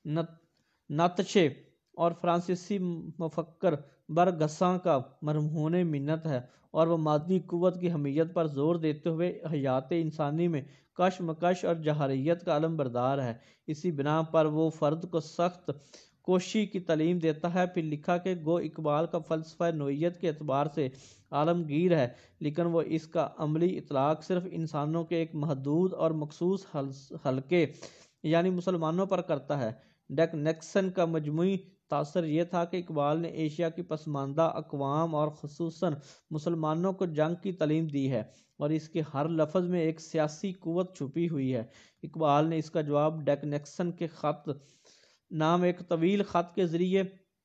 ناتشے اور فرانسیسی مفکر برگساں کا مرہون منت ہے، اور وہ مادی قوت کی اہمیت پر زور دیتے ہوئے حیات انسانی میں کشمکش اور جوہریت کا علم بردار ہے۔ اسی بنا پر وہ فرد کو سخت کوشی کی تعلیم دیتا ہے۔ پھر لکھا کہ گو اقبال کا فلسفہ نوعیت کے اعتبار سے عالمگیر ہے، لیکن وہ اس کا عملی اطلاق صرف انسانوں کے ایک محدود اور مخصوص حلقے یعنی مسلمانوں پر کرتا ہے۔ ڈیکنیسن کا مجموعی تاثر یہ تھا کہ اقبال نے ایشیا کی پسماندہ اقوام اور خصوصاً مسلمانوں کو جنگ کی تعلیم دی ہے، اور اس کے ہر لفظ میں ایک سیاسی قوت چھپی ہوئی ہے۔ اقبال نے اس کا جواب ڈیکنیسن کے خط نام ایک طویل خط کے ذریعے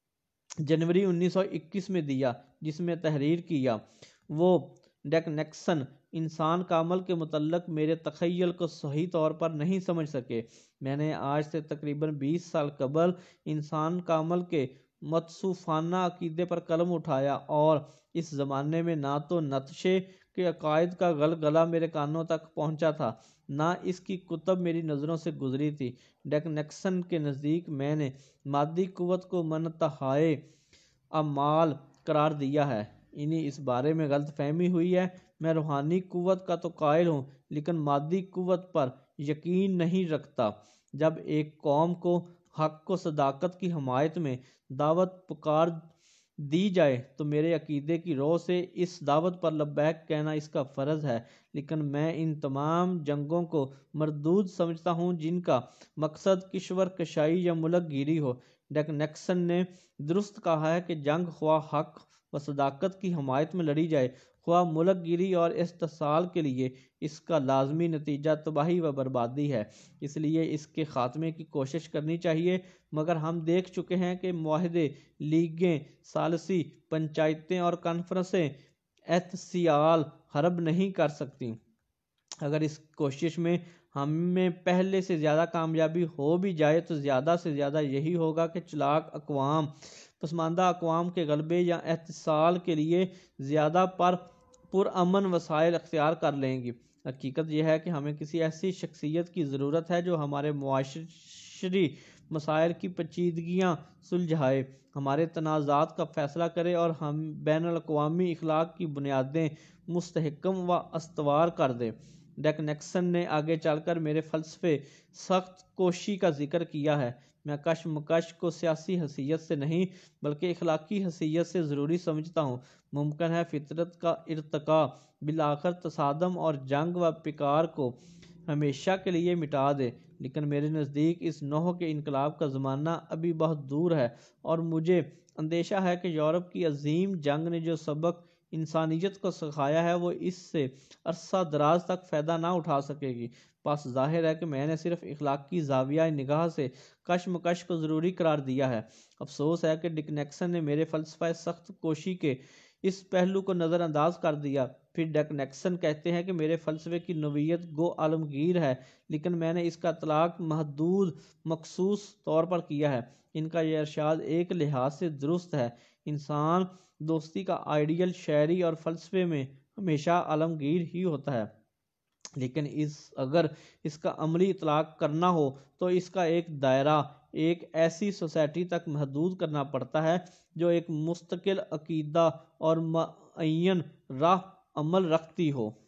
جنوری انیس سو اکیس میں دیا، جس میں تحریر کیا: وہ ڈیکنیسن انسان کامل کے متعلق میرے تخیل کو صحیح طور پر نہیں سمجھ سکے۔ میں نے آج سے تقریباً بیس سال قبل انسان کامل کے متصوفانہ عقیدے پر قلم اٹھایا، اور اس زمانے میں نہ تو ناتشے کے عقائد کا غلغلہ میرے کانوں تک پہنچا تھا، نہ اس کی کتب میری نظروں سے گزری تھی۔ ڈیکنیسن کے نزدیک میں نے مادی قوت کو منتہائے اعمال قرار دیا ہے۔ انہیں اس بارے میں غلط فہمی ہوئی ہے۔ میں روحانی قوت کا تو قائل ہوں، لیکن مادی قوت پر یقین نہیں رکھتا۔ جب ایک قوم کو حق و صداقت کی حمایت میں دعوت پکار دی جائے تو میرے عقیدے کی رو سے اس دعوت پر لبیک کہنا اس کا فرض ہے، لیکن میں ان تمام جنگوں کو مردود سمجھتا ہوں جن کا مقصد کشور کشائی یا ملک گیری ہو۔ ڈیکنیسن نے درست کہا ہے کہ جنگ خواہ حق و صداقت کی حمایت میں لڑی جائے، خواہ ملک گیری اور استحصال کے لیے، اس کا لازمی نتیجہ تباہی و بربادی ہے۔ اس لیے اس کے خاتمے کی کوشش کرنی چاہیے، مگر ہم دیکھ چکے ہیں کہ معاہدے، لیگیں، ثالثی، پنچایتیں اور کانفرنسیں احتسال حرب نہیں کر سکتیں۔ اگر اس کوشش میں ہمیں پہلے سے زیادہ کامیابی ہو بھی جائے تو زیادہ سے زیادہ یہی ہوگا کہ چلاک اقوام پسماندہ اقوام کے غلبے یا احتسال کے لیے زیادہ پر پرامن وسائل اختیار کر لیں گی۔ حقیقت یہ ہے کہ ہمیں کسی ایسی شخصیت کی ضرورت ہے جو ہمارے معاشرتی مسائل کی پیچیدگیاں سلجھائے، ہمارے تنازعات کا فیصلہ کرے اور ہم بین الاقوامی اخلاق کی بنیادیں مستحکم و استوار کر دے۔ ڈیکنیسن نے آگے چل کر میرے فلسفے سخت کوشی کا ذکر کیا ہے۔ میں کشمکش کو سیاسی حیثیت سے نہیں بلکہ اخلاقی حیثیت سے ضروری سمجھتا ہوں۔ ممکن ہے فطرت کا ارتقاء بالآخر تصادم اور جنگ و پیکار کو ہمیشہ کے لیے مٹا دے، لیکن میرے نزدیک اس نوع کے انقلاب کا زمانہ ابھی بہت دور ہے، اور مجھے اندیشہ ہے کہ یورپ کی عظیم جنگ نے جو سبق انسانیت کو سکھایا ہے وہ اس سے عرصہ دراز تک فائدہ نہ اٹھا سکے گی۔ بس ظاہر ہے کہ میں نے صرف اخلاقی زاویہ نگاہ سے کشمکش کو ضروری قرار دیا ہے۔ افسوس ہے کہ ڈیکنیسن نے میرے فلسفہ سخت کوشی کے اس پہلو کو نظر انداز کر دیا۔ پھر ڈیک نیکسن کہتے ہیں کہ میرے فلسفے کی نوعیت گو عالمگیر ہے، لیکن میں نے اس کا اطلاق محدود مخصوص طور پر کیا ہے۔ ان کا یہ ارشاد ایک لحاظ سے درست ہے۔ انسان دوستی کا آئیڈیل شاعری اور فلسفے میں ہمیشہ عالمگیر ہی ہوتا ہے، لیکن اس اگر اس کا عملی اطلاق کرنا ہو تو اس کا ایک دائرہ ایک ایسی سوسائٹی تک محدود کرنا پڑتا ہے جو ایک مستقل عقیدہ اور معین راہ عمل رکھتی ہو۔